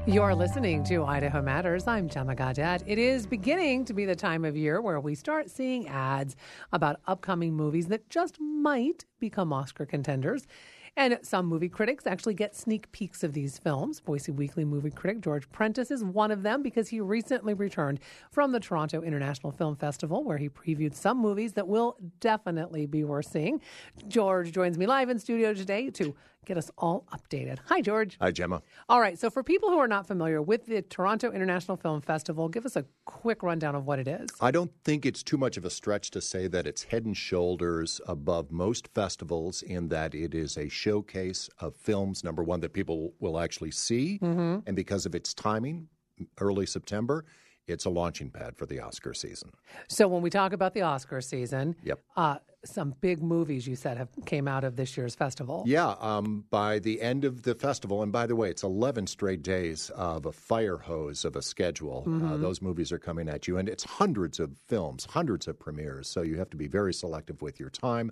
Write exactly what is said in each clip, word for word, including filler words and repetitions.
You're listening to Idaho Matters. I'm Gemma Gaudette. It is beginning to be the time of year where we start seeing ads about upcoming movies that just might become Oscar contenders. And some movie critics actually get sneak peeks of these films. Boise Weekly movie critic George Prentice is one of them because he recently returned from the Toronto International Film Festival where he previewed some movies that will definitely be worth seeing. George joins me live in studio today to get us all updated. Hi, George. Hi, Gemma. All right. So for people who are not familiar with the Toronto International Film Festival, give us a quick rundown of what it is. I don't think it's too much of a stretch to say that it's head and shoulders above most festivals in that it is a showcase of films, number one, that people will actually see. Mm-hmm. And because of its timing, early September, it's a launching pad for the Oscar season. So when we talk about the Oscar season, yep. uh, some big movies you said have came out of this year's festival. Yeah, um, by the end of the festival, and by the way, it's eleven straight days of a fire hose of a schedule. Mm-hmm. Uh, those movies are coming at you, and it's hundreds of films, hundreds of premieres, so you have to be very selective with your time.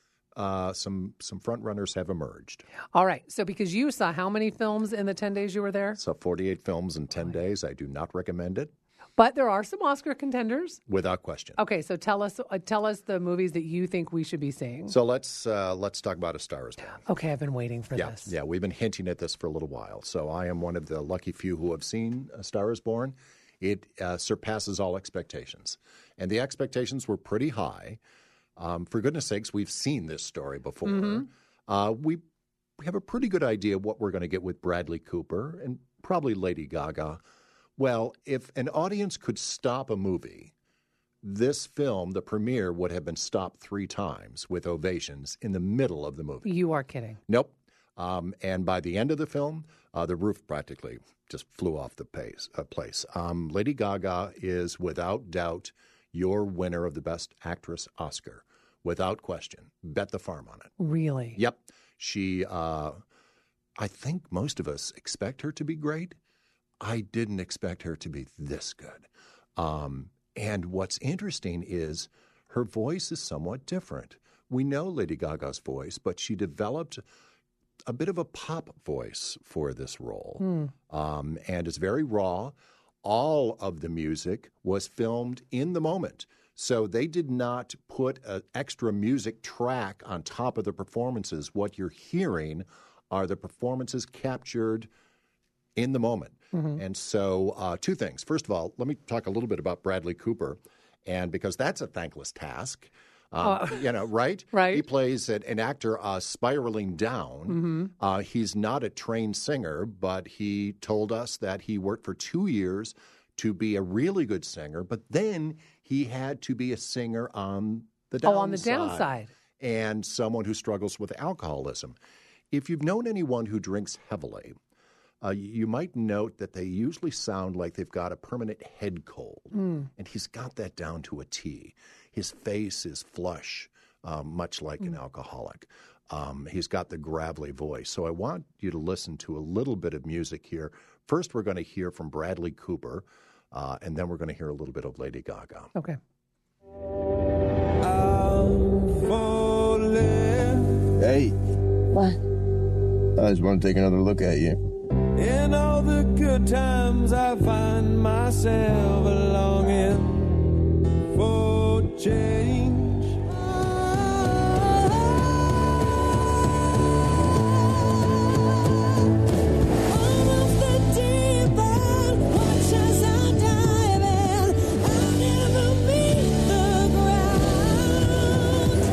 Uh, some some front runners have emerged. All right, so because you saw how many films in the ten days you were there? So forty-eight films in ten days. I do not recommend it. But there are some Oscar contenders. Without question. Okay, so tell us uh, tell us the movies that you think we should be seeing. So let's uh, let's talk about A Star Is Born. Okay, I've been waiting for yeah, this. Yeah, we've been hinting at this for a little while. So I am one of the lucky few who have seen A Star Is Born. It uh, surpasses all expectations. And the expectations were pretty high. Um, for goodness sakes, we've seen this story before. Mm-hmm. Uh, we, we have a pretty good idea of what we're going to get with Bradley Cooper and probably Lady Gaga. Well, if an audience could stop a movie, this film, the premiere, would have been stopped three times with ovations in the middle of the movie. You are kidding. Nope. Um, and by the end of the film, uh, the roof practically just flew off the pace, uh, place. Um, Lady Gaga is, without doubt, your winner of the Best Actress Oscar. Without question. Bet the farm on it. Really? Yep. She, uh, I think most of us expect her to be great. I didn't expect her to be this good. Um, and what's interesting is her voice is somewhat different. We know Lady Gaga's voice, but she developed a bit of a pop voice for this role. Mm. Um, and it's very raw. All of the music was filmed in the moment. So they did not put an extra music track on top of the performances. What you're hearing are the performances captured in the moment. Mm-hmm. And so uh, two things. First of all, let me talk a little bit about Bradley Cooper, and because that's a thankless task. Um, uh, you know, right? Right. He plays an, an actor uh, spiraling down. Mm-hmm. Uh, he's not a trained singer, but he told us that he worked for two years to be a really good singer, but then he had to be a singer on the downside. Oh, on the downside. And someone who struggles with alcoholism. If you've known anyone who drinks heavily, Uh, you might note that they usually sound like they've got a permanent head cold, mm. and he's got that down to a T. His face is flush, um, much like mm. an alcoholic. Um, he's got the gravelly voice. So I want you to listen to a little bit of music here. First, we're going to hear from Bradley Cooper, uh, and then we're going to hear a little bit of Lady Gaga. Okay. Hey. What? I just want to take another look at you. In all the good times I find myself longing for change. Almost the deep end, watch as I'm diving. I never meet the ground.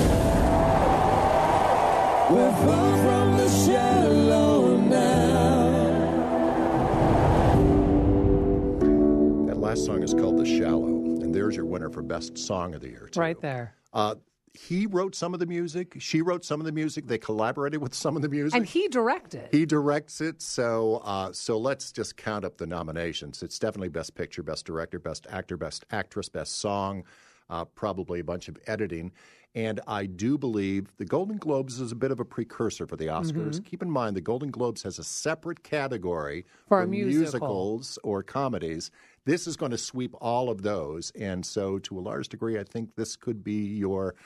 We're far from the shallow now. Last song is called The Shallow, and there's your winner for Best Song of the Year, too. Right there. Uh, he wrote some of the music. She wrote some of the music. They collaborated with some of the music. And he directed. He directs it. So uh, so let's just count up the nominations. It's definitely Best Picture, Best Director, Best Actor, Best Actress, Best Song, uh, probably a bunch of editing. And I do believe the Golden Globes is a bit of a precursor for the Oscars. Mm-hmm. Keep in mind, the Golden Globes has a separate category for, for a musical. musicals or comedies. This is going to sweep all of those. And so to a large degree, I think this could be your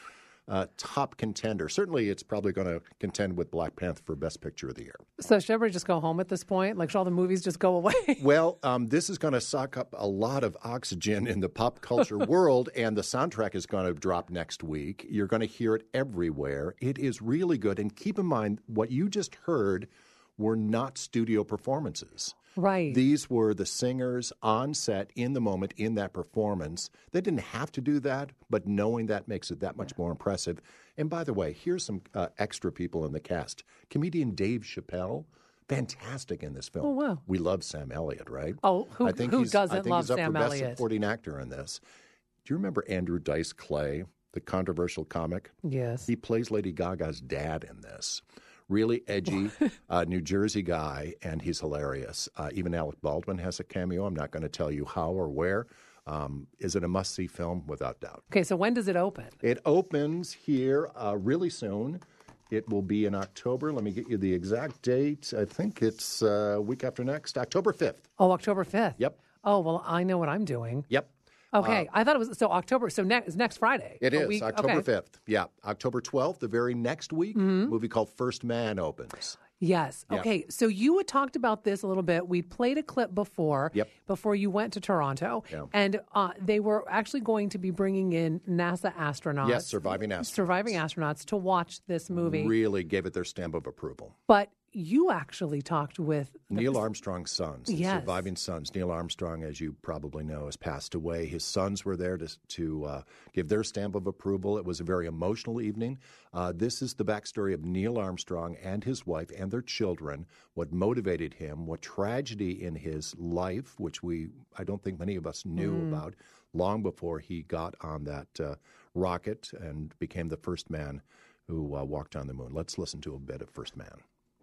uh, top contender. Certainly, it's probably going to contend with Black Panther for Best Picture of the Year. So should everybody just go home at this point? Like, should all the movies just go away? Well, um, this is going to suck up a lot of oxygen in the pop culture world, and the soundtrack is going to drop next week. You're going to hear it everywhere. It is really good. And keep in mind, what you just heard were not studio performances. Right. These were the singers on set in the moment in that performance. They didn't have to do that, but knowing that makes it that much more impressive. And by the way, here's some uh, extra people in the cast. Comedian Dave Chappelle, fantastic in this film. Oh, wow. We love Sam Elliott, right? Oh, who, I think who he's, doesn't I think love he's up Sam for Best Elliott? Supporting Actor in this. Do you remember Andrew Dice Clay, the controversial comic? Yes. He plays Lady Gaga's dad in this. Really edgy uh, New Jersey guy, and he's hilarious. Uh, even Alec Baldwin has a cameo. I'm not going to tell you how or where. Um, is it a must-see film? Without doubt. Okay, so when does it open? It opens here uh, really soon. It will be in October. Let me get you the exact date. I think it's uh, week after next, October fifth. Oh, October fifth. Yep. Oh, well, I know what I'm doing. Yep. Okay, I thought it was so October. So next it's next Friday. It A is week- October okay. fifth. Yeah, October twelfth, the very next week, Mm-hmm. a movie called First Man opens. Yes. Yeah. Okay. So you had talked about this a little bit. We played a clip before. Yep. Before you went to Toronto, Yeah. and uh, they were actually going to be bringing in NASA astronauts. Yes, surviving astronauts. Surviving astronauts to watch this movie. Really gave it their stamp of approval. But you actually talked with Neil Armstrong's sons, the Yes. surviving sons. Neil Armstrong, as you probably know, has passed away. His sons were there to, to uh, give their stamp of approval. It was a very emotional evening. Uh, this is the backstory of Neil Armstrong and his wife and their children, what motivated him, what tragedy in his life, which we I don't think many of us knew Mm. about long before he got on that uh, rocket and became the first man who uh, walked on the moon. Let's listen to a bit of First Man.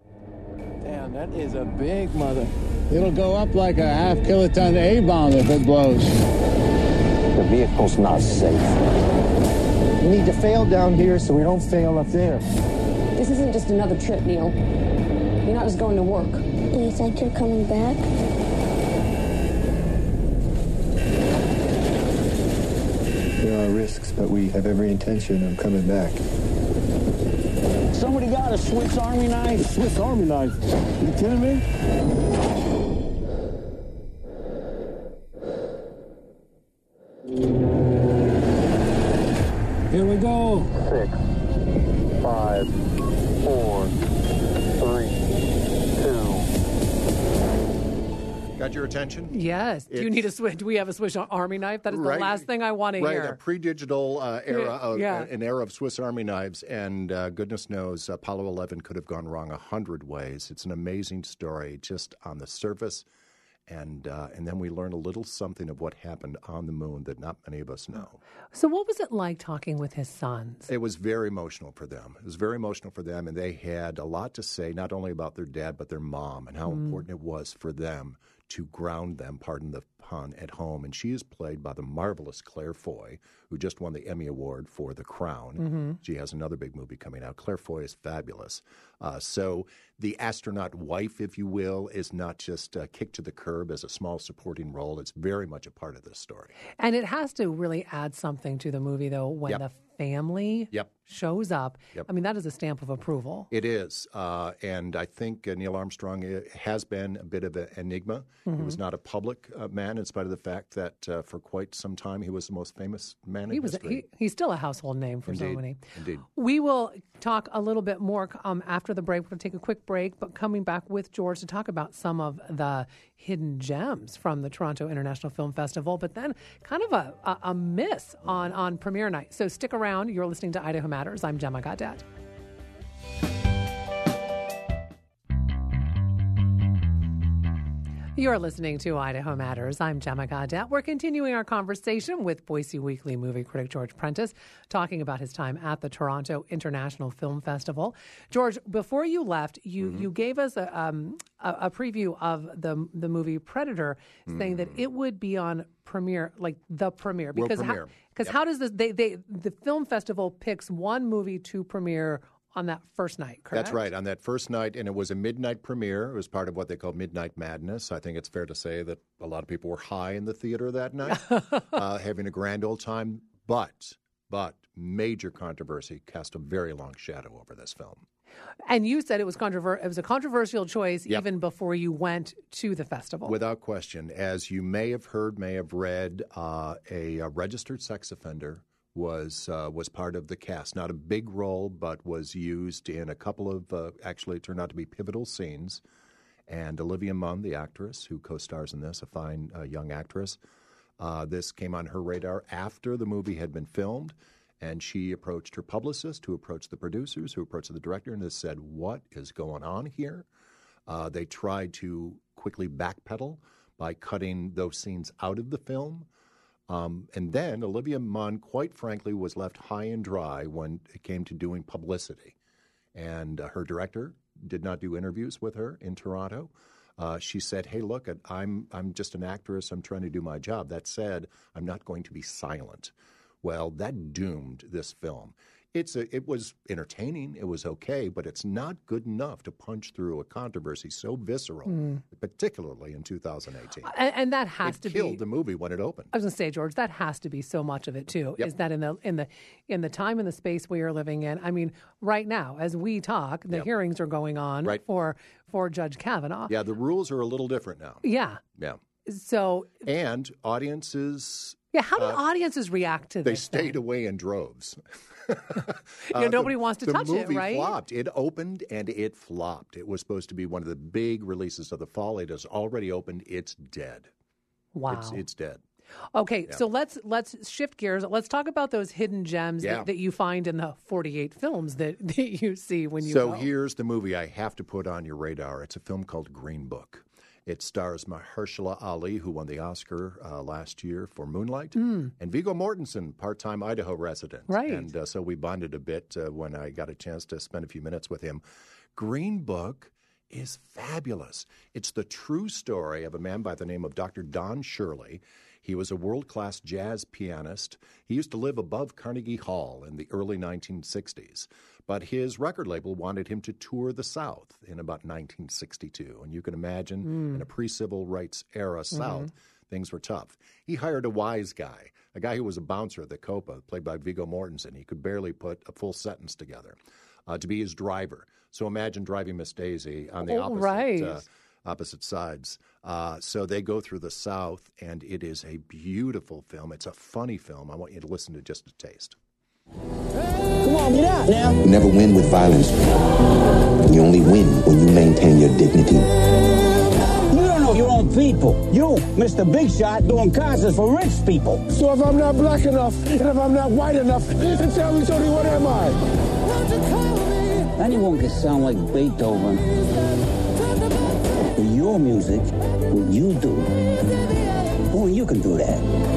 Damn, that is a big mother. It'll go up like a half kiloton A-bomb if it blows. The vehicle's not safe. We need to fail down here so we don't fail up there. This isn't just another trip, Neil. You're not just going to work. Do you think you're coming back? There are risks, but we have every intention of coming back. Somebody got a Swiss Army knife. Swiss Army knife. You kidding me? Here we go. Six, five, four, three, two. Got your attention? Yes. Do you It's- need a switch? Do we have a Swiss Army knife? That is the Right. last thing I want to Right, hear. a pre-digital uh, era, Yeah, of, yeah. uh, an era of Swiss Army knives, and uh, goodness knows, Apollo eleven could have gone wrong a hundred ways. It's an amazing story, just on the surface, and uh, and then we learn a little something of what happened on the moon that not many of us know. So what was it like talking with his sons? It was very emotional for them. It was very emotional for them, and they had a lot to say, not only about their dad, but their mom, and how Mm. important it was for them to ground them, pardon the pun, at home. And she is played by the marvelous Claire Foy, who just won the Emmy Award for The Crown. Mm-hmm. She has another big movie coming out. Claire Foy is fabulous. Uh, so the astronaut wife, if you will, is not just uh, kicked to the curb as a small supporting role. It's very much a part of this story. And it has to really add something to the movie, though, when Yep. the family Yep. shows up. Yep. I mean, that is a stamp of approval. It is, uh, and I think uh, Neil Armstrong uh, has been a bit of an enigma. He was not a public uh, man, in spite of the fact that uh, for quite some time he was the most famous man He in was history. he, he's still a household name for so Indeed. many. Indeed. We will talk a little bit more um, after the break. We're going to take a quick break, but coming back with George to talk about some of the hidden gems from the Toronto International Film Festival, but then kind of a, a, a miss on, on premiere night. So stick around. You're listening to Idaho Matters. I'm Gemma Gaudet. You're listening to Idaho Matters. I'm Gemma Gaudet. We're continuing our conversation with Boise Weekly movie critic George Prentice, talking about his time at the Toronto International Film Festival. George, before you left, you, Mm-hmm. you gave us a, um, a, a preview of the the movie Predator, saying that it would be on premiere, like the premiere. World Because premiere. How, because Yep. how does this? They they the film festival picks one movie to premiere on that first night, correct? That's right, on that first night, and it was a midnight premiere. It was part of what they call Midnight Madness. I think it's fair to say that a lot of people were high in the theater that night, uh, having a grand old time. But but major controversy cast a very long shadow over this film. And you said it was controver- it was a controversial choice Yep. even before you went to the festival. Without question. As you may have heard, may have read, uh, a, a registered sex offender was uh, was part of the cast. Not a big role, but was used in a couple of, uh, actually it turned out to be pivotal scenes. And Olivia Munn, the actress who co-stars in this, a fine uh, young actress, uh, this came on her radar after the movie had been filmed. And she approached her publicist, who approached the producers, who approached the director, and just said, what is going on here? Uh, they tried to quickly backpedal by cutting those scenes out of the film. Um, and then Olivia Munn, quite frankly, was left high and dry when it came to doing publicity. And uh, her director did not do interviews with her in Toronto. Uh, she said, hey, look, I'm, I'm just an actress. I'm trying to do my job. That said, I'm not going to be silent. Well, that doomed this film. It's a, it was entertaining. It was okay, but it's not good enough to punch through a controversy so visceral, mm. particularly in two thousand eighteen. And, and that has it to killed be the movie when it opened. I was going to say, George, that has to be so much of it too. Yep. Is that in the in the in the time and the space we are living in? I mean, right now, as we talk, the Yep. hearings are going on right. for for Judge Kavanaugh. Yeah, the rules are a little different now. Yeah. Yeah. So. And audiences. Yeah, how do uh, audiences react to they this? They stayed then? away in droves. you know, uh, nobody the, wants to the touch movie it, right? flopped. It opened and it flopped. It was supposed to be one of the big releases of the fall. It has already opened. It's dead. Wow. It's, it's dead. Okay, Yeah. so let's let's shift gears. Let's talk about those hidden gems Yeah. that, that you find in the forty-eight films that, that you see when you So go. here's the movie I have to put on your radar. It's a film called Green Book. It stars Mahershala Ali, who won the Oscar uh, last year for Moonlight, Mm. and Viggo Mortensen, part-time Idaho resident. Right. And uh, so we bonded a bit uh, when I got a chance to spend a few minutes with him. Green Book is fabulous. It's the true story of a man by the name of Doctor Don Shirley. He was a world-class jazz pianist. He used to live above Carnegie Hall in the early nineteen sixties. But his record label wanted him to tour the South in about nineteen sixty-two. And you can imagine, Mm. in a pre-civil rights era South, Mhm. things were tough. He hired a wise guy, a guy who was a bouncer at the Copa, played by Viggo Mortensen. He could barely put a full sentence together, uh, to be his driver. So imagine driving Miss Daisy on the Oh, opposite right. uh, opposite sides. Uh, so they go through the South, and it is a beautiful film. It's a funny film. I want you to listen to just a taste. Come on, get out now. You never win with violence. You only win when you maintain your dignity. You don't know your own people. You, Mister Big Shot, doing concerts for rich people. So if I'm not black enough, and if I'm not white enough, then tell me, Tony, what am I? Anyone can sound like Beethoven. But your music, what you do, only you can do that.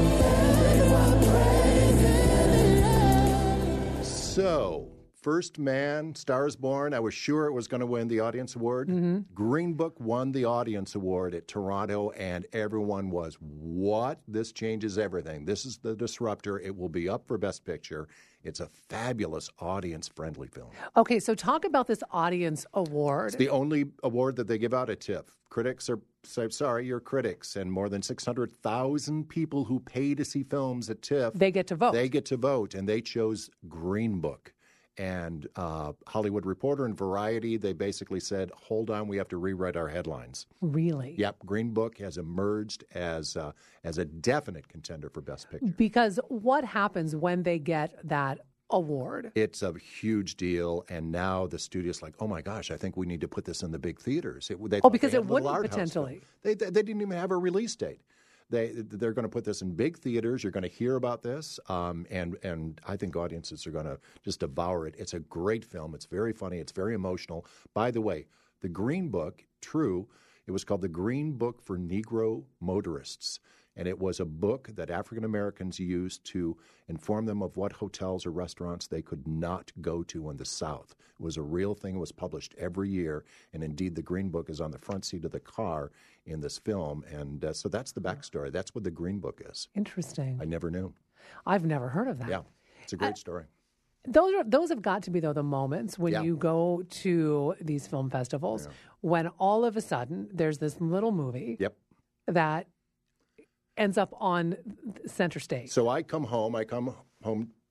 So, First Man, Stars Born, I was sure it was going to win the Audience Award. Mm-hmm. Green Book won the Audience Award at Toronto, and everyone was, what? This changes everything. This is the disruptor. It will be up for Best Picture. It's a fabulous audience-friendly film. Okay, so talk about this audience award. It's the only award that they give out at TIFF. Critics are, say, sorry, you're critics, and more than six hundred thousand people who pay to see films at TIFF. They get to vote. They get to vote, and they chose Green Book. And uh, Hollywood Reporter and Variety, they basically said, hold on, we have to rewrite our headlines. Really? Yep, Green Book has emerged as, uh, as a definite contender for Best Picture. Because what happens when they get that award? It's a huge deal, and now the studio's like, oh my gosh, I think we need to put this in the big theaters. It, they Oh, thought because they it had little wouldn't art house potentially. film. They, they, they didn't even have a release date. They, they're going to put this in big theaters. You're going to hear about this, um, and, and I think audiences are going to just devour it. It's a great film. It's very funny. It's very emotional. By the way, the Green Book, true, it was called the Green Book for Negro Motorists. And it was a book that African Americans used to inform them of what hotels or restaurants they could not go to in the South. It was a real thing. It was published every year. And indeed, the Green Book is on the front seat of the car in this film. And uh, so that's the backstory. That's what the Green Book is. Interesting. I never knew. I've never heard of that. Yeah, it's a great story. Those are those have got to be, though, the moments when Yeah. you go to these film festivals when all of a sudden there's this little movie Yep. that ends up on center stage. So I come home. I come home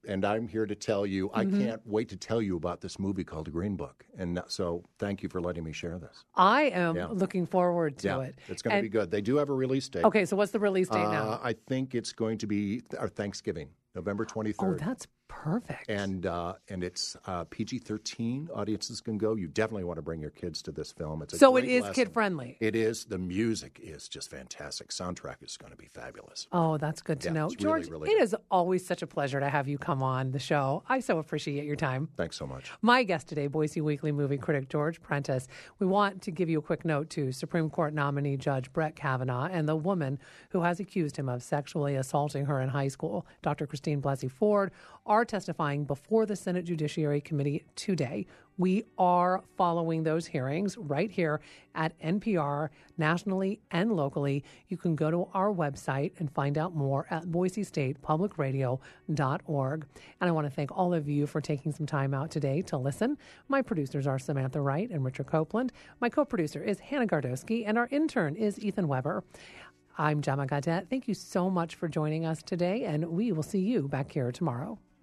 and I'm here to tell you, I Mm-hmm. can't wait to tell you about this movie called The Green Book. And so thank you for letting me share this. I am Yeah. looking forward to yeah, it. it's going to And- be good. They do have a release date. Okay, so what's the release date Uh, now? I think it's going to be our Thanksgiving, November Oh, twenty-third. that's perfect. And uh, and it's uh, P G thirteen. Audiences can go. You definitely want to bring your kids to this film. It's a so it great is lesson. kid-friendly. It is. The music is just fantastic. Soundtrack is going to be fabulous. Oh, that's good to Yeah, know. it's really, George, really it good. is always such a pleasure to have you come on the show. I so appreciate your time. Thanks so much. My guest today, Boise Weekly movie critic George Prentice. We want to give you a quick note to Supreme Court nominee Judge Brett Kavanaugh and the woman who has accused him of sexually assaulting her in high school. Doctor Christine Blasey Ford are testifying before the Senate Judiciary Committee today. We are following those hearings right here at N P R, nationally and locally. You can go to our website and find out more at boise state public radio dot org. And I want to thank all of you for taking some time out today to listen. My producers are Samantha Wright and Richard Copeland. My co-producer is Hannah Gardowski, and our intern is Ethan Weber. I'm Jama Gadet. Thank you so much for joining us today, and we will see you back here tomorrow.